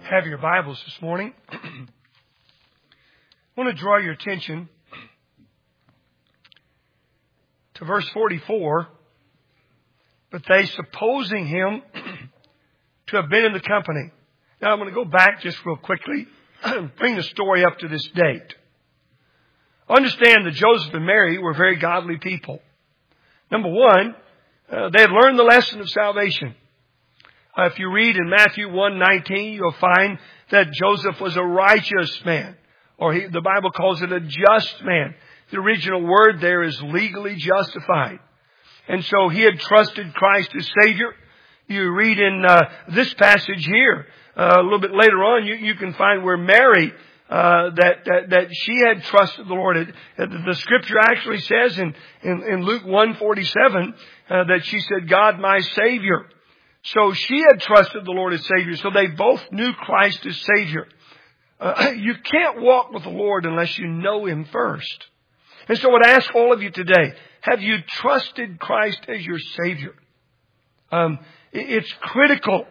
have your Bibles this morning, I want to draw your attention to verse 44. But they, supposing him to have been in the company. Now I'm going to go back just real quickly, bring the story up to this date. Understand that Joseph and Mary were very godly people. Number one, they had learned the lesson of salvation. If you read in Matthew 1:19, you'll find that Joseph was a righteous man, or the Bible calls it a just man. The original word there is legally justified. And so he had trusted Christ as Savior. You read in this passage here, a little bit later on, you can find where Mary, that she had trusted the Lord. The Scripture actually says in Luke 1:47 that she said, "God my Savior." So she had trusted the Lord as Savior. So they both knew Christ as Savior. You can't walk with the Lord unless you know Him first. And so I would ask all of you today, have you trusted Christ as your Savior? It's critical.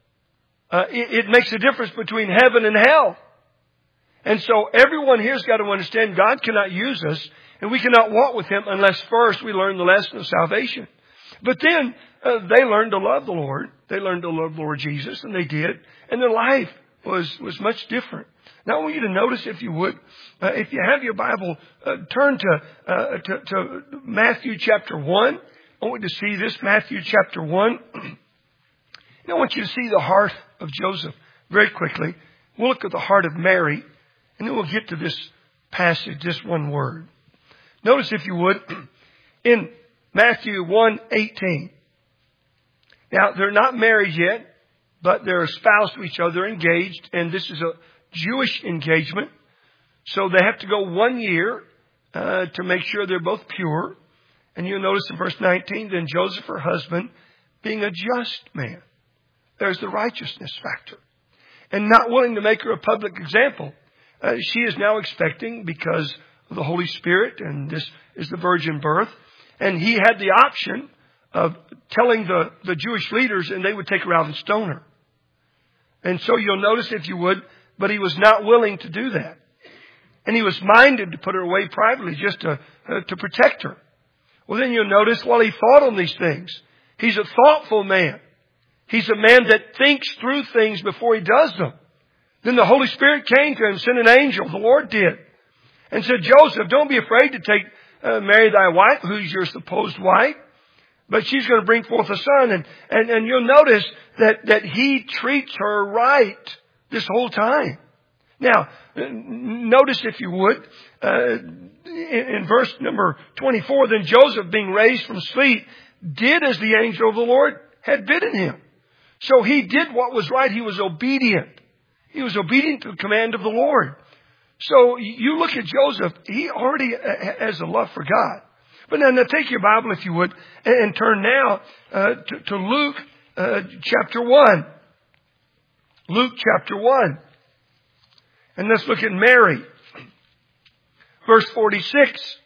It makes a difference between heaven and hell. And so everyone here's got to understand God cannot use us and we cannot walk with Him unless first we learn the lesson of salvation. But then they learned to love the Lord. They learned to love Lord Jesus, and they did. And their life was much different. Now I want you to notice, if you would, if you have your Bible, turn to Matthew chapter 1. I want you to see this, Matthew chapter 1. And I want you to see the heart of Joseph very quickly. We'll look at the heart of Mary, and then we'll get to this passage, this one word. Notice, if you would, in Matthew 1:18. Now, they're not married yet, but they're espoused to each other, engaged, and this is a Jewish engagement. So they have to go 1 year to make sure they're both pure. And you'll notice in verse 19, then Joseph, her husband, being a just man. There's the righteousness factor. And not willing to make her a public example. She is now expecting because of the Holy Spirit, and this is the virgin birth. And he had the option of telling the Jewish leaders, and they would take her out and stone her. And so you'll notice, if you would, but he was not willing to do that. And he was minded to put her away privately just to protect her. Well, then you'll notice, while he thought on these things, he's a thoughtful man. He's a man that thinks through things before he does them. Then the Holy Spirit came to him, sent an angel, the Lord did, and said, Joseph, don't be afraid to take Mary thy wife, who's your supposed wife, but she's going to bring forth a son. And you'll notice that he treats her right this whole time. Now, notice, if you would, in verse number 24, then Joseph, being raised from sleep, did as the angel of the Lord had bidden him. So he did what was right. He was obedient. He was obedient to the command of the Lord. So you look at Joseph, he already has a love for God. But now take your Bible, if you would, and turn now to Luke chapter 1. Luke chapter 1. And let's look at Mary. Verse 46.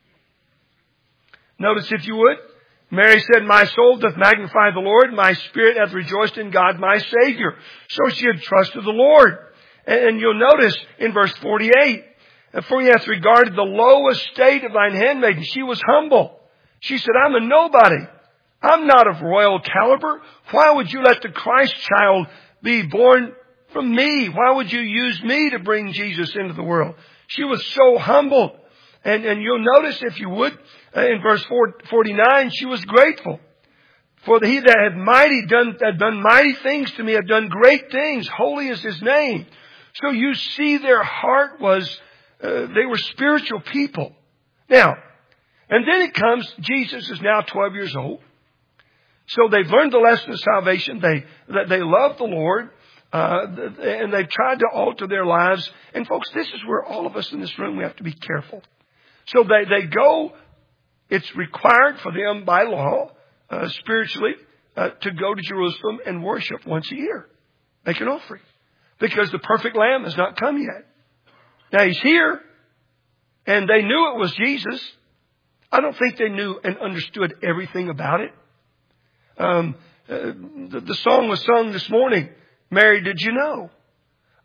Notice, if you would, Mary said, my soul doth magnify the Lord, my spirit hath rejoiced in God my Savior. So she had trusted the Lord. And you'll notice in verse 48, for he hath regarded the low estate of thine handmaiden. She was humble. She said, I'm a nobody. I'm not of royal caliber. Why would you let the Christ child be born from me? Why would you use me to bring Jesus into the world? She was so humble. And you'll notice, if you would, in verse 49, she was grateful. For he that had done mighty things to me, had done great things. Holy is his name. So you see, their heart was, they were spiritual people. Now, and then it comes, Jesus is now 12 years old. So they've learned the lesson of salvation. They love the Lord. And they've tried to alter their lives. And folks, this is where all of us in this room, we have to be careful. So they go, it's required for them by law, spiritually, to go to Jerusalem and worship once a year. Make an offering. Because the perfect Lamb has not come yet. Now He's here, and they knew it was Jesus. I don't think they knew and understood everything about it. The song was sung this morning. Mary, did you know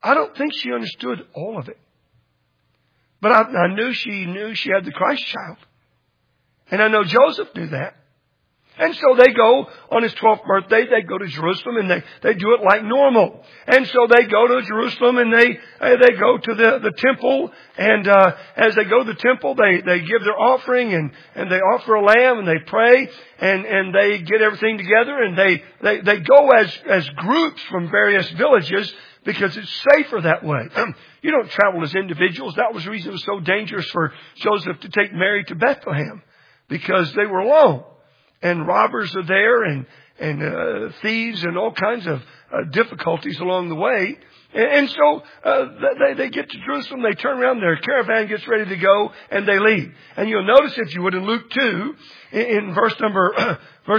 I don't think she understood all of it. But I knew she had the Christ child. And I know Joseph knew that. And so they go on his 12th birthday, they go to Jerusalem and they do it like normal. And so they go to Jerusalem and they go to the temple, and as they go to the temple they give their offering and they offer a lamb and they pray and they get everything together, and they go as groups from various villages because it's safer that way. You don't travel as individuals. That was the reason it was so dangerous for Joseph to take Mary to Bethlehem, because they were alone. And robbers are there, and thieves, and all kinds of difficulties along the way. And so they get to Jerusalem, they turn around, their caravan gets ready to go, and they leave. And you'll notice, if you would, in Luke 2, in verse number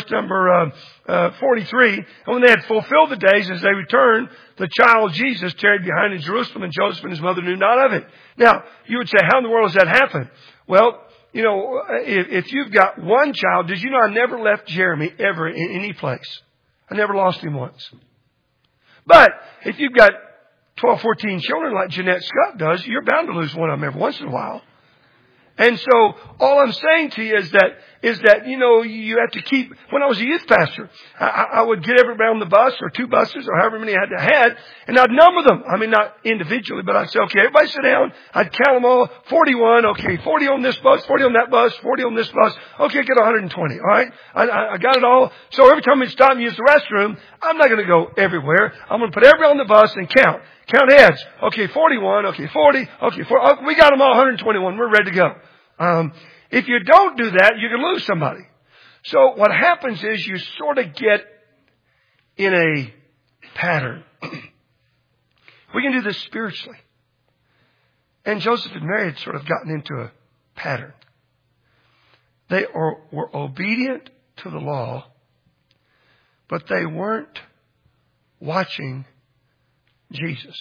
43, and when they had fulfilled the days as they returned, the child Jesus tarried behind in Jerusalem, and Joseph and his mother knew not of it. Now, you would say, how in the world does that happen? Well, you know, if you've got one child, did you know I never left Jeremy ever in any place? I never lost him once. But if you've got 12, 14 children like Jeanette Scott does, you're bound to lose one of them every once in a while. And so all I'm saying to you is that, you know, you have to keep, when I was a youth pastor, I would get everybody on the bus, or 2 buses, or however many I had, and I'd number them. I mean, not individually, but I'd say, okay, everybody sit down. I'd count them all. 41. Okay, 40 on this bus, 40 on that bus, 40 on this bus. Okay, get 120. All right. I got it all. So every time we stop and use the restroom, I'm not going to go everywhere. I'm going to put everybody on the bus and count. Count heads. Okay, 41. Okay, 40. Okay, 40. Oh, we got them all 121. We're ready to go. If you don't do that, you can lose somebody. So what happens is you sort of get in a pattern. We can do this spiritually. And Joseph and Mary had sort of gotten into a pattern. They were obedient to the law, but they weren't watching Jesus.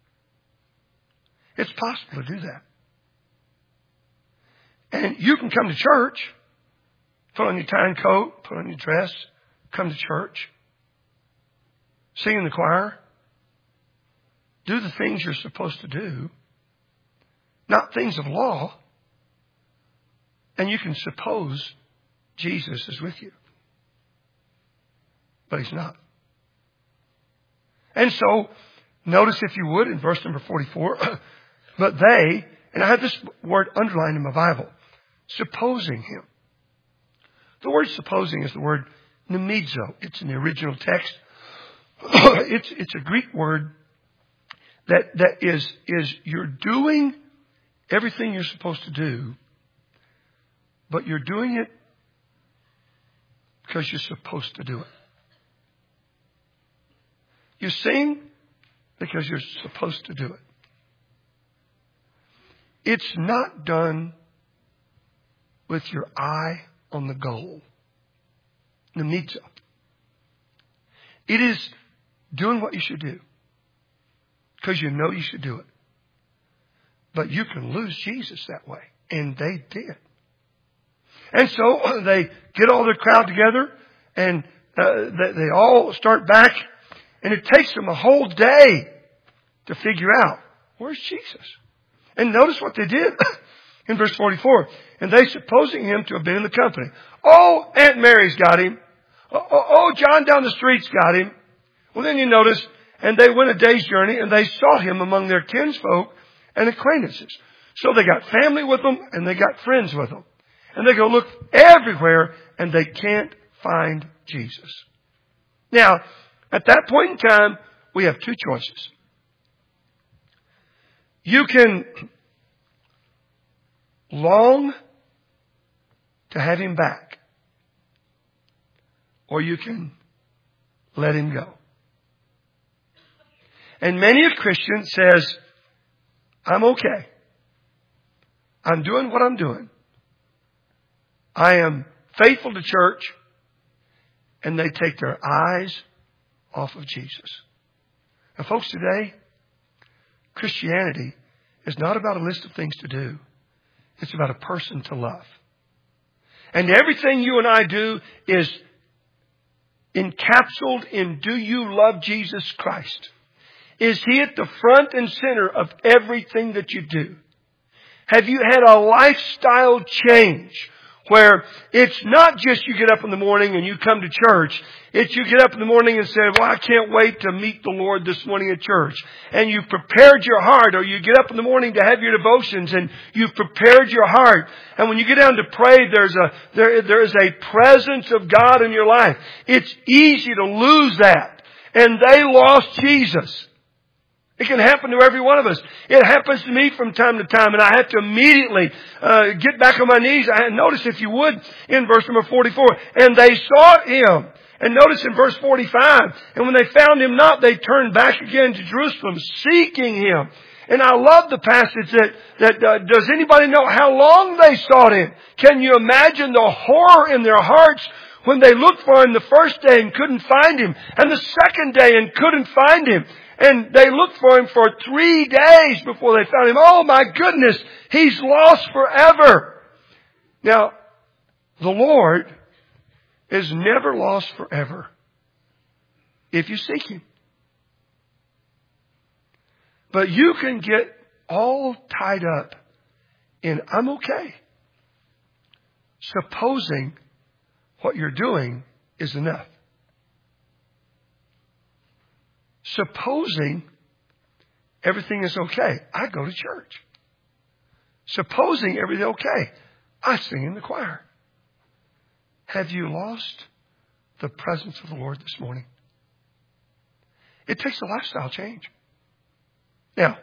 It's possible to do that. And you can come to church, put on your tie and coat, put on your dress, come to church, sing in the choir, do the things you're supposed to do, not things of law, and you can suppose Jesus is with you. But He's not. And so, notice, if you would, in verse number 44, but they, and I have this word underlined in my Bible, supposing Him. The word supposing is the word nemizo. It's in the original text. It's a Greek word that is you're doing everything you're supposed to do, but you're doing it because you're supposed to do it. You sing because you're supposed to do it. It's not done with your eye on the goal. Nemizo. It is doing what you should do because you know you should do it. But you can lose Jesus that way. And they did. And so they get all their crowd together, and they all start back. And it takes them a whole day to figure out, where's Jesus? And notice what they did in verse 44. And they, supposing Him to have been in the company. Oh, Aunt Mary's got Him. Oh, John down the street's got Him. Well, then you notice, and they went a day's journey, and they sought Him among their kinsfolk and acquaintances. So they got family with them, and they got friends with them. And they go look everywhere, and they can't find Jesus. Now, at that point in time, we have 2 choices. You can long to have Him back, or you can let Him go. And many a Christian says, I'm okay. I'm doing what I'm doing. I am faithful to church, and they take their eyes off of Jesus. Now, folks, today, Christianity is not about a list of things to do. It's about a person to love. And everything you and I do is encapsulated in, do you love Jesus Christ? Is He at the front and center of everything that you do? Have you had a lifestyle change where it's not just you get up in the morning and you come to church. It's you get up in the morning and say, well, I can't wait to meet the Lord this morning at church. And you've prepared your heart, or you get up in the morning to have your devotions and you've prepared your heart. And when you get down to pray, there is a presence of God in your life. It's easy to lose that. And they lost Jesus. It can happen to every one of us. It happens to me from time to time, and I have to immediately get back on my knees. Notice, if you would, in verse number 44, and they sought Him. And notice in verse 45, and when they found Him not, they turned back again to Jerusalem, seeking Him. And I love the passage that does anybody know how long they sought Him? Can you imagine the horror in their hearts when they looked for Him the first day and couldn't find Him, and the second day and couldn't find Him? And they looked for Him for 3 days before they found Him. Oh my goodness, He's lost forever. Now, the Lord is never lost forever if you seek Him. But you can get all tied up in, I'm okay, supposing what you're doing is enough. Supposing everything is okay, I go to church. Supposing everything is okay, I sing in the choir. Have you lost the presence of the Lord this morning? It takes a lifestyle change. Now,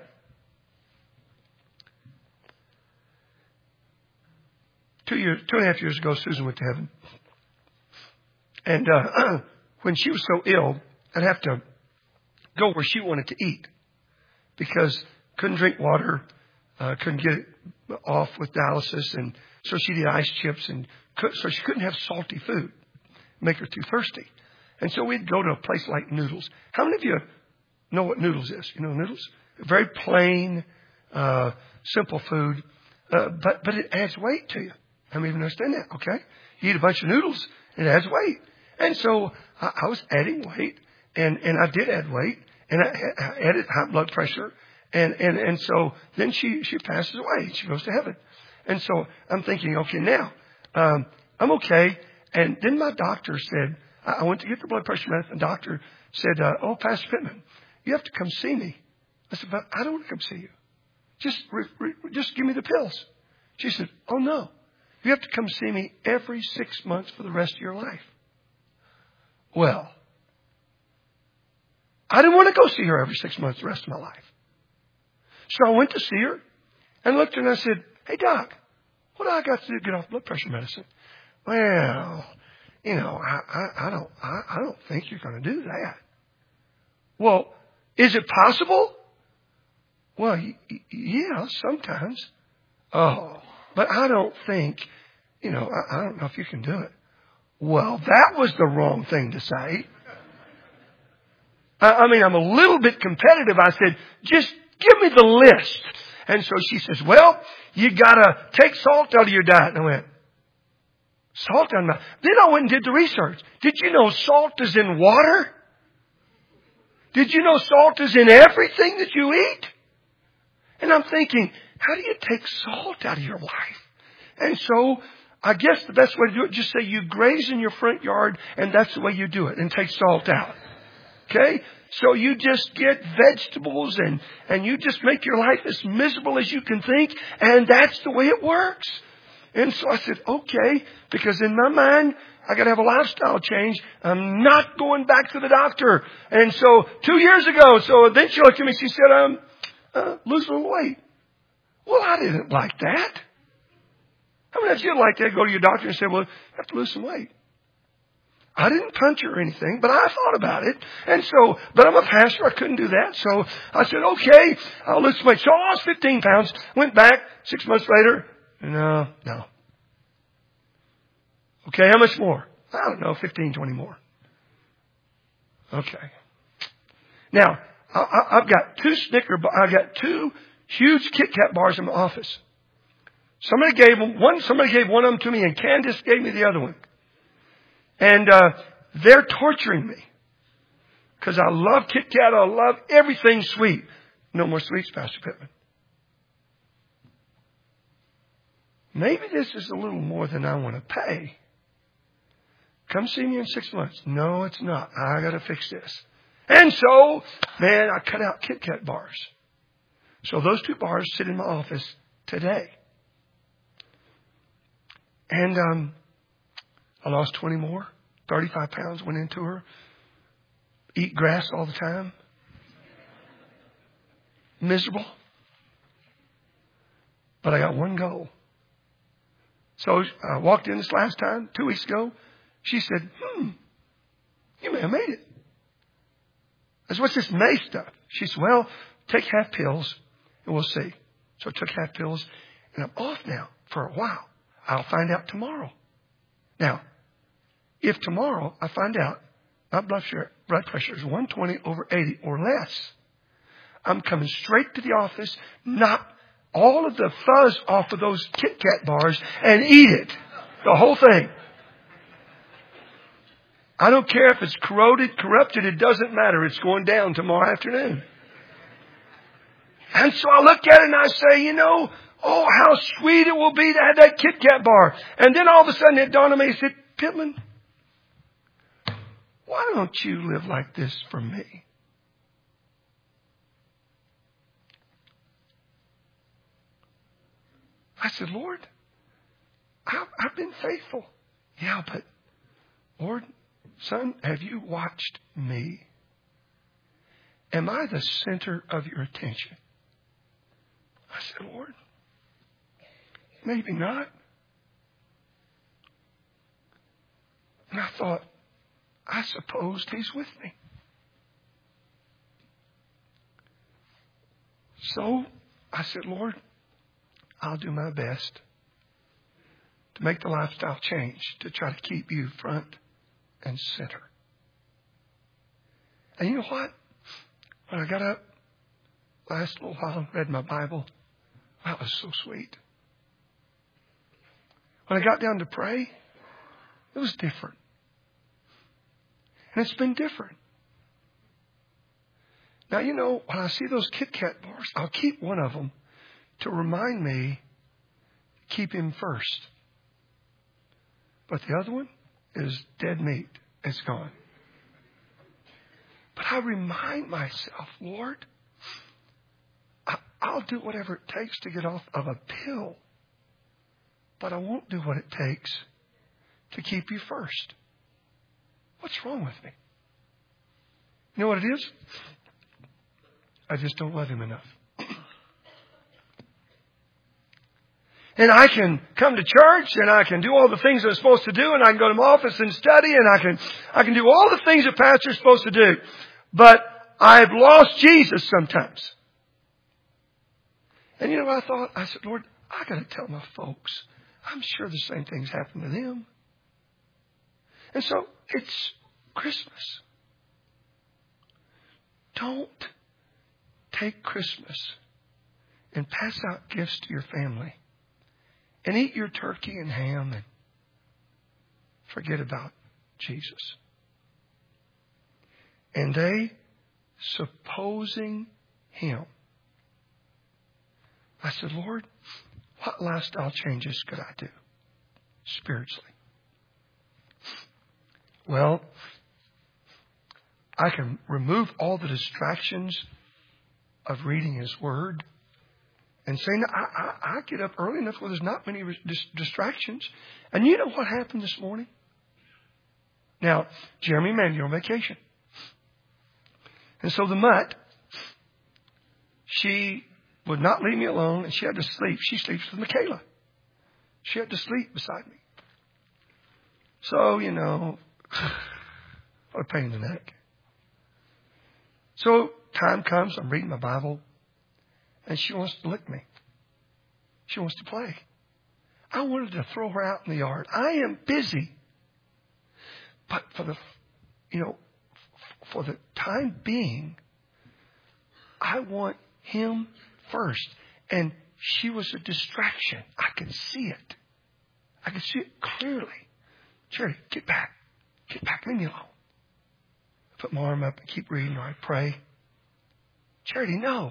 2.5 years ago, Susan went to heaven. And when she was so ill, I'd have to go where she wanted to eat because couldn't drink water, couldn't get it off with dialysis, and so she'd eat ice chips, and so she couldn't have salty food, make her too thirsty. And so we'd go to a place like Noodles. How many of you know what Noodles is? You know Noodles? Very plain, simple food, but it adds weight to you. How many of you understand that? Okay, you eat a bunch of noodles, it adds weight, and so I was adding weight, and I did add weight. And I added high blood pressure. And so then she passes away. She goes to heaven. And so I'm thinking, okay, now, I'm okay. And then my doctor said, I went to get the blood pressure medicine. The doctor said, oh, Pastor Pittman, you have to come see me. I said, but I don't want to come see you. Just give me the pills. She said, oh no, you have to come see me every 6 months for the rest of your life. Well, I didn't want to go see her every 6 months the rest of my life. So I went to see her and looked at her and I said, hey, Doc, what do I got to do to get off blood pressure medicine? Well, you know, I don't think you're going to do that. Well, is it possible? Well, yeah, sometimes. Oh, but I don't think, you know, I don't know if you can do it. Well, that was the wrong thing to say. I mean, I'm a little bit competitive. I said, just give me the list. And so she says, well, you got to take salt out of your diet. And I went, salt out of my... Then I went and did the research. Did you know salt is in water? Did you know salt is in everything that you eat? And I'm thinking, how do you take salt out of your life? And so I guess the best way to do it, just say you graze in your front yard and that's the way you do it, and take salt out. Okay? So you just get vegetables and you just make your life as miserable as you can think. And that's the way it works. And so I said, okay, because in my mind, I got to have a lifestyle change. I'm not going back to the doctor. And so 2 years ago, so then she looked at me, she said, lose a little weight. Well, I didn't like that. How many of you like that? Go to your doctor and say, well, you have to lose some weight. I didn't punch her or anything, but I thought about it. And so, but I'm a pastor. I couldn't do that. So I said, okay, I'll lose some weight. So I lost 15 pounds. Went back 6 months later. No. Okay, how much more? I don't know, 15, 20 more. Okay. Now, I've got I've got 2 huge Kit Kat bars in my office. Somebody gave one of them to me, and Candace gave me the other one. And they're torturing me. Because I love Kit Kat. I love everything sweet. No more sweets, Pastor Pittman. Maybe this is a little more than I want to pay. Come see me in 6 months. No, it's not. I got to fix this. And so, man, I cut out Kit Kat bars. So those 2 bars sit in my office today. And I lost 20 more. 35 pounds went into her. Eat grass all the time. Miserable. But I got one goal. So I walked in this last time, 2 weeks ago. She said, you may have made it. I said, what's this May stuff? She said, well, take half pills and we'll see. So I took half pills and I'm off now for a while. I'll find out tomorrow. Now, if tomorrow I find out my blood pressure is 120 over 80 or less, I'm coming straight to the office, knock all of the fuzz off of those Kit Kat bars and eat it. The whole thing. I don't care if it's corroded, corrupted, it doesn't matter. It's going down tomorrow afternoon. And so I look at it and I say, oh, how sweet it will be to have that Kit Kat bar. And then all of a sudden it dawned on me, I said, Pittman, why don't you live like this for me? I said, Lord, I've been faithful. Yeah, but Lord, son, have you watched me? Am I the center of your attention? I said, Lord, maybe not. And I thought, I suppose he's with me. So I said, Lord, I'll do my best to make the lifestyle change, to try to keep you front and center. And you know what? When I got up last little while and read my Bible, that was so sweet. When I got down to pray, it was different. And it's been different. Now, when I see those Kit Kat bars, I'll keep one of them to remind me to keep him first. But the other one is dead meat. It's gone. But I remind myself, Lord, I'll do whatever it takes to get off of a pill. But I won't do what it takes to keep you first. What's wrong with me? You know what it is? I just don't love him enough. And I can come to church and I can do all the things I'm supposed to do and I can go to my office and study and I can do all the things a pastor's supposed to do. But I've lost Jesus sometimes. And I thought, I said, Lord, I got to tell my folks. I'm sure the same things happen to them. And so it's Christmas. Don't take Christmas and pass out gifts to your family and eat your turkey and ham and forget about Jesus. And they, supposing him. I said, Lord, what lifestyle changes could I do spiritually? Well, I can remove all the distractions of reading His Word and saying, I get up early enough where there's not many distractions. And you know what happened this morning? Now, Jeremy and Mandy are on vacation. And so the mutt, she would not leave me alone and she had to sleep. She sleeps with Michaela. She had to sleep beside me. So, what a pain in the neck. So time comes, I'm reading my Bible, and she wants to lick me. She wants to play. I wanted to throw her out in the yard. I am busy. But for the time being, I want him first. And she was a distraction. I could see it. I could see it clearly. Jerry, get back. Get back. Leave me alone. put my arm up and keep reading or I pray. Charity, no.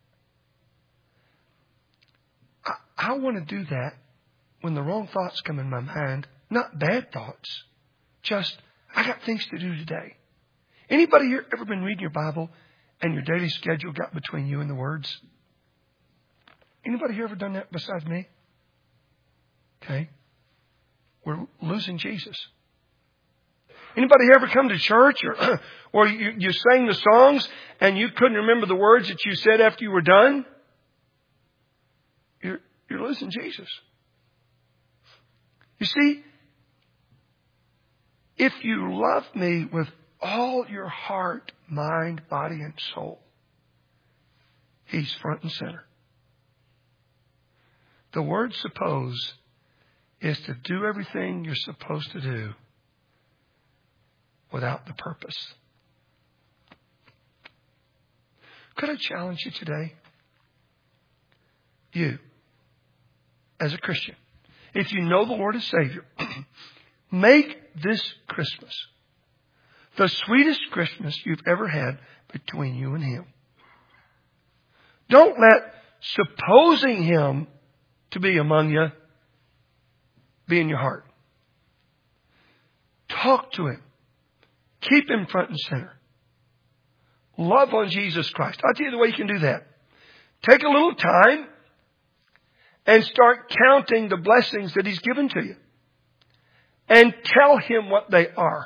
I want to do that when the wrong thoughts come in my mind. Not bad thoughts. Just, I got things to do today. Anybody here ever been reading your Bible and your daily schedule got between you and the words? Anybody here ever done that besides me? Okay. We're losing Jesus. Anybody ever come to church or you sang the songs and you couldn't remember the words that you said after you were done? You're losing Jesus. You see, if you love me with all your heart, mind, body, and soul, He's front and center. The word suppose is to do everything you're supposed to do without the purpose. Could I challenge you today? You, as a Christian, if you know the Lord as Savior, make this Christmas the sweetest Christmas you've ever had between you and Him. Don't let supposing Him to be among you be in your heart. Talk to Him. Keep Him front and center. Love on Jesus Christ. I'll tell you the way you can do that. Take a little time and start counting the blessings that He's given to you. And tell Him what they are.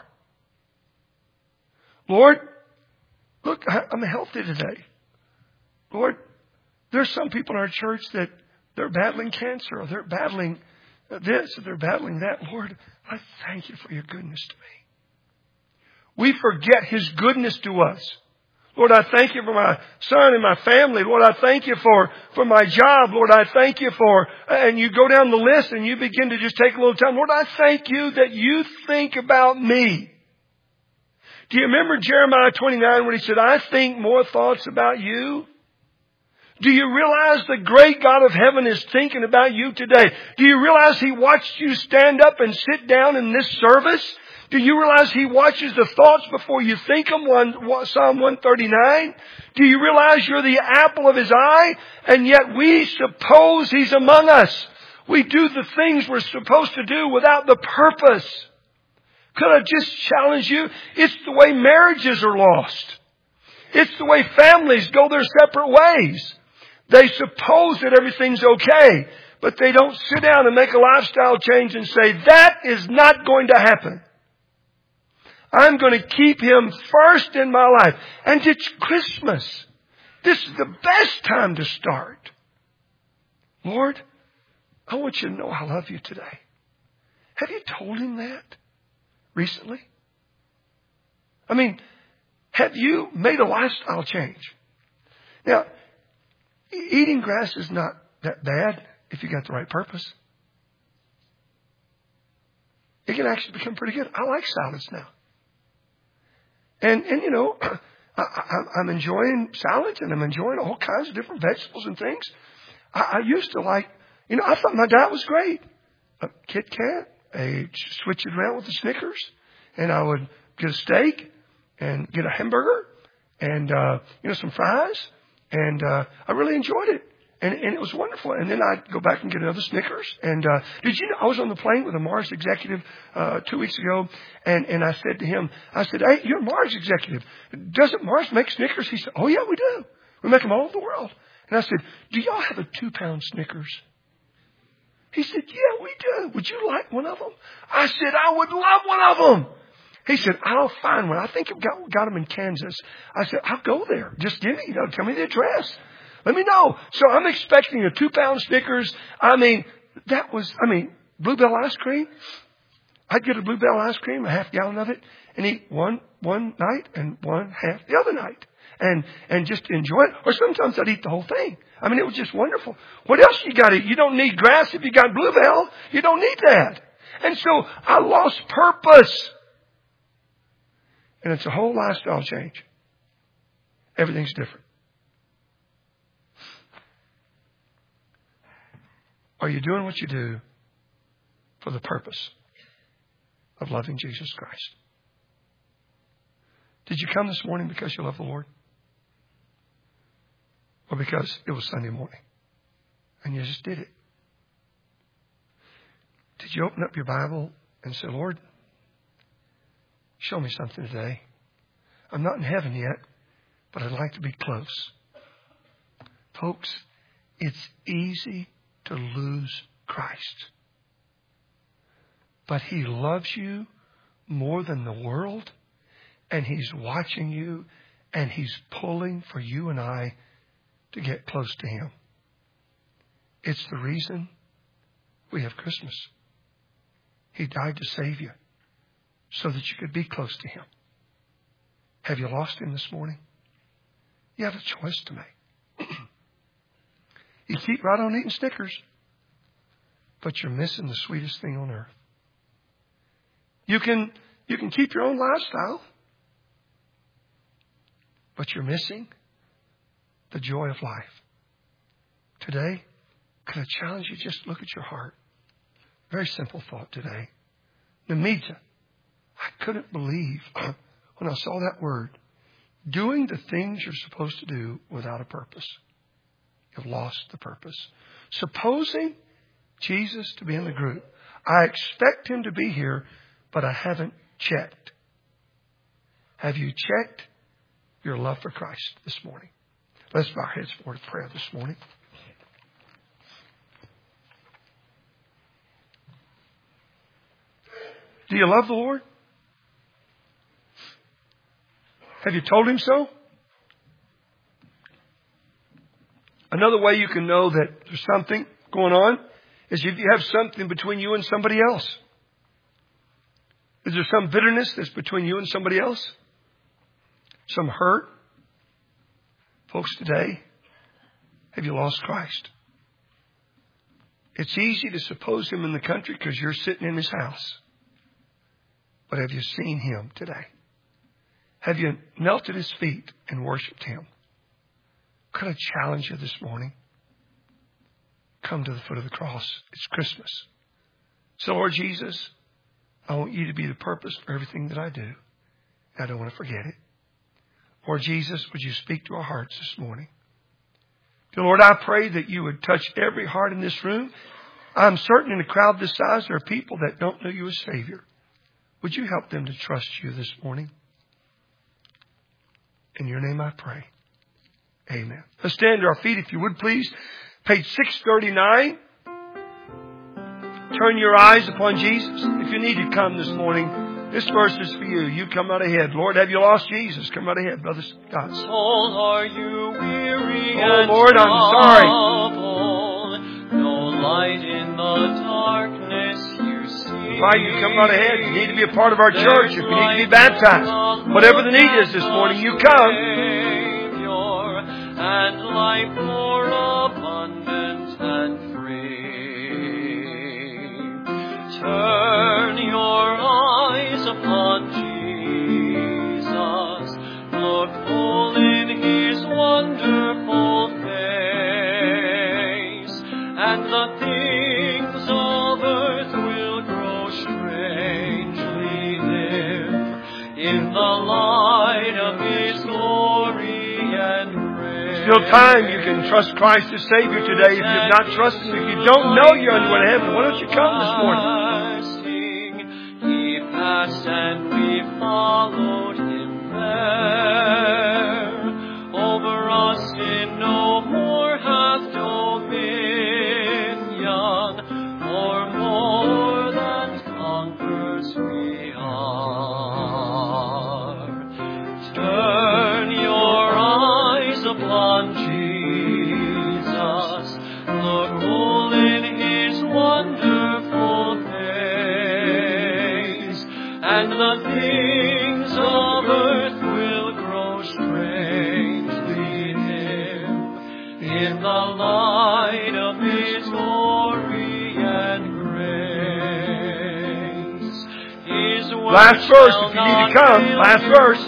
Lord, look, I'm healthy today. Lord, there's some people in our church that they're battling cancer or they're battling this or they're battling that. Lord, I thank you for your goodness to me. We forget His goodness to us. Lord, I thank you for my son and my family. Lord, I thank you for my job. Lord, I thank you for, and you go down the list and you begin to just take a little time. Lord, I thank you that you think about me. Do you remember Jeremiah 29 when he said, I think more thoughts about you? Do you realize the great God of heaven is thinking about you today? Do you realize He watched you stand up and sit down in this service? Do you realize He watches the thoughts before you think them? Psalm 139. Do you realize you're the apple of His eye? And yet we suppose He's among us. We do the things we're supposed to do without the purpose. Could I just challenge you? It's the way marriages are lost. It's the way families go their separate ways. They suppose that everything's okay, but they don't sit down and make a lifestyle change and say, that is not going to happen. I'm going to keep Him first in my life. And it's Christmas. This is the best time to start. Lord, I want you to know I love you today. Have you told Him that recently? I mean, have you made a lifestyle change? Now, eating grass is not that bad if you got the right purpose. It can actually become pretty good. I like salads now. And you know, I'm enjoying salads and I'm enjoying all kinds of different vegetables and things. I used to like, you know, I thought my diet was great. A Kit Kat, I switch it around with the Snickers, and I would get a steak and get a hamburger and, you know, some fries. And I really enjoyed it. And it was wonderful. And then I'd go back and get another Snickers. And did you know, I was on the plane with a Mars executive 2 weeks ago. And I said to him, I said, hey, you're a Mars executive. Doesn't Mars make Snickers? He said, oh, yeah, we do. We make them all over the world. And I said, do y'all have a 2-pound Snickers? He said, yeah, we do. Would you like one of them? I said, I would love one of them. He said, I'll find one. I think I've got them in Kansas. I said, I'll go there. Just give me, tell me the address. Let me know. So I'm expecting a 2-pound Snickers. Bluebell ice cream. I'd get a Bluebell ice cream, a half gallon of it, and eat one night and one half the other night. And just enjoy it. Or sometimes I'd eat the whole thing. I mean, it was just wonderful. What else you got to eat? You don't need grass if you got Bluebell. You don't need that. And so I lost purpose. And it's a whole lifestyle change. Everything's different. Are you doing what you do for the purpose of loving Jesus Christ? Did you come this morning because you love the Lord? Or because it was Sunday morning and you just did it? Did you open up your Bible and say, Lord, show me something today? I'm not in heaven yet, but I'd like to be close. Folks, it's easy to lose Christ. But He loves you more than the world, and He's watching you, and He's pulling for you and I to get close to Him. It's the reason we have Christmas. He died to save you so that you could be close to Him. Have you lost Him this morning? You have a choice to make. You keep right on eating Snickers, but you're missing the sweetest thing on earth. You can keep your own lifestyle, but you're missing the joy of life. Today, could I challenge you, just look at your heart. Very simple thought today. Namita, I couldn't believe when I saw that word, doing the things you're supposed to do without a purpose. You've lost the purpose. Supposing Jesus to be in the group, I expect Him to be here, but I haven't checked. Have you checked your love for Christ this morning? Let's bow our heads for prayer this morning. Do you love the Lord? Have you told Him so? Another way you can know that there's something going on is if you have something between you and somebody else. Is there some bitterness that's between you and somebody else? Some hurt? Folks, today, have you lost Christ? It's easy to suppose Him in the country because you're sitting in His house. But have you seen Him today? Have you knelt at His feet and worshiped Him? Could I challenge you this morning? Come to the foot of the cross. It's Christmas. So, Lord Jesus, I want You to be the purpose for everything that I do. I don't want to forget it. Lord Jesus, would You speak to our hearts this morning? Dear Lord, I pray that You would touch every heart in this room. I'm certain in a crowd this size there are people that don't know You as Savior. Would You help them to trust You this morning? In Your name I pray. Amen. Let's stand to our feet if you would please. Page 639. Turn your eyes upon Jesus. If you need to come this morning, this verse is for you. You come right ahead. Lord, have you lost Jesus? Come right ahead, Brother Scott. Soul, are you weary? Oh, Lord, I'm sorry. No light in the darkness you see. Invite you to come right ahead. You need to be a part of our church. If you need to be baptized, whatever the need is this morning, you come. And life more abundant and free. Turn your eyes upon Jesus. Look full in His wonderful face, and the things of earth will grow strangely dim in the light of His glory and grace. Still time you can trust Christ as Savior today. If you've not trusted Him, if you don't know you're on your way to heaven, why don't you come this morning? He passed and we followed Him there. Over us in no more hath dominion, for more than conquerors we are. Turn your eyes upon Jesus, look full in His wonderful face, and the things of earth will grow strangely dim in the light of His glory and grace. His last verse, if you need to come. Last verse.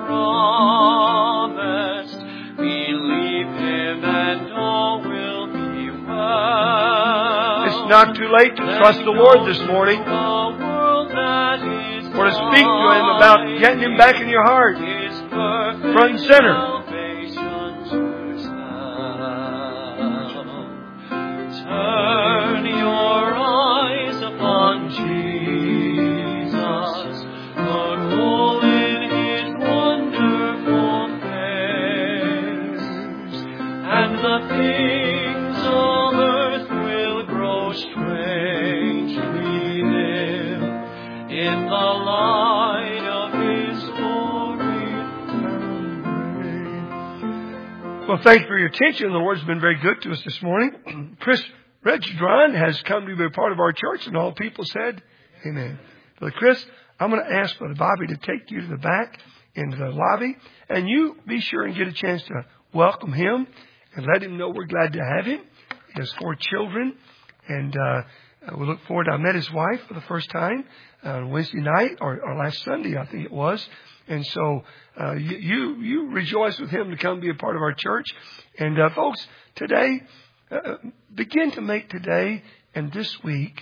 Believe Him and all will be well. It's not too late to trust the Lord this morning, or to speak to Him about getting Him back in your heart. Front and center. Turn your eyes upon Jesus. Look full in His wonderful face, and the things of earth will grow strangely dim in the light of His glory and grace. Well, thank you for your attention. The Lord's been very good to us this morning. Chris Regidron has come to be a part of our church, and all people said, amen. Brother Chris, I'm going to ask Brother Bobby to take you to the back into the lobby, and you be sure and get a chance to welcome him and let him know we're glad to have him. He has 4 children, and we look forward. I met his wife for the first time on Wednesday night, or last Sunday, I think it was. And so you rejoice with him to come be a part of our church. And folks, today, begin to make today and this week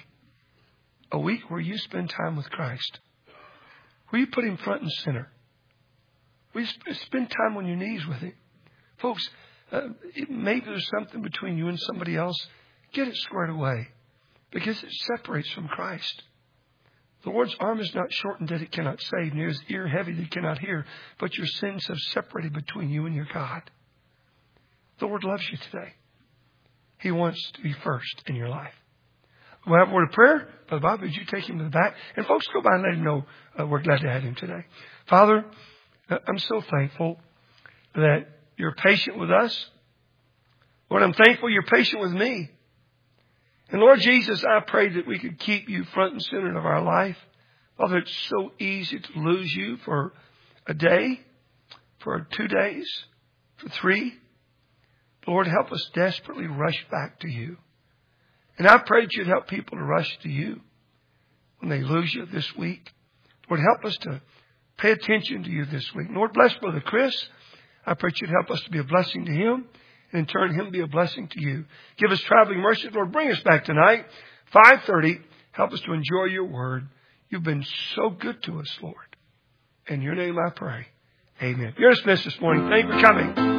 a week where you spend time with Christ. Where you put Him front and center. Where you spend time on your knees with Him. Folks, maybe there's something between you and somebody else. Get it squared away. Because it separates from Christ. The Lord's arm is not shortened that it cannot save, nor His ear heavy that it cannot hear. But your sins have separated between you and your God. The Lord loves you today. He wants to be first in your life. We'll have a word of prayer. Brother Bob, would you take him to the back? And folks, go by and let him know we're glad to have him today. Father, I'm so thankful that you're patient with us. Lord, I'm thankful you're patient with me. And Lord Jesus, I pray that we could keep you front and center of our life. Father, it's so easy to lose you for a day, for 2 days, for 3. Lord, help us desperately rush back to you. And I pray that you'd help people to rush to you when they lose you this week. Lord, help us to pay attention to you this week. Lord, bless Brother Chris. I pray that you'd help us to be a blessing to him, and in turn, him be a blessing to you. Give us traveling mercy. Lord, bring us back tonight, 5:30. Help us to enjoy your word. You've been so good to us, Lord. In your name I pray. Amen. You're dismissed this morning. Thank you for coming.